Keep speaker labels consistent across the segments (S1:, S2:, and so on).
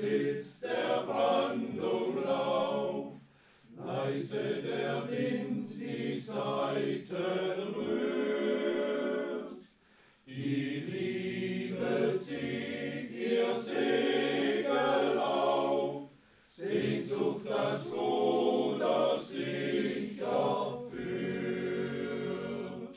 S1: Flitz der Brandung Lauf, leise der Wind die Saiten rührt. Die Liebe zieht ihr Segel auf, Sehnsucht das Ruder sicher führt.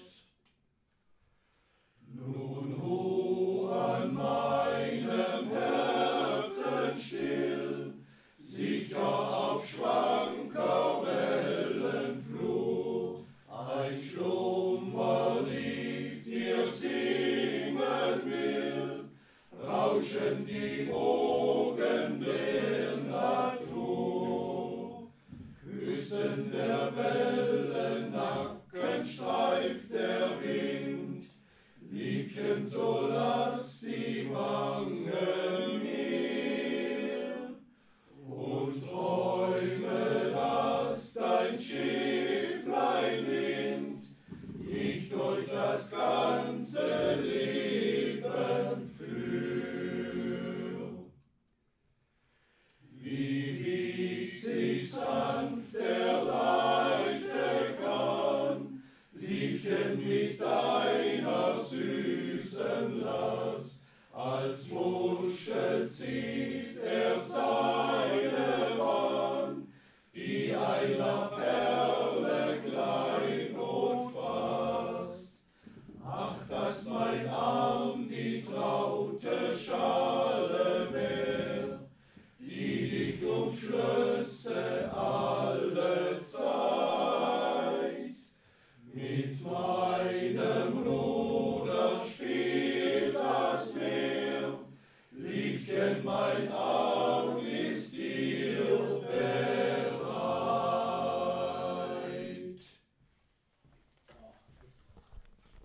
S1: Nun ruh an meinem Herzen still, sicher auf schwanker Wellenflut. Ein Schlummerlied dir singen will, rauschen die Wogen der Natur. Küssen der Wellen Nacken streift der Wind, Liebchen, so lass die Wangen mir und träume, dass dein Schifflein nimmt dich durch das ganze Leben führt. Wie wiegt sich sanft der leichte Kahn, Liebchen, mit deiner süßen Last, als Muschel zieht er seine Bahn, die einer Perle Kleinod fasst. Ach, dass mein Arm die traute Schale wär, die dich umschlösse alle Zeit. Mit meinem Ruder spielt das Meer, Liebchen, mein Arm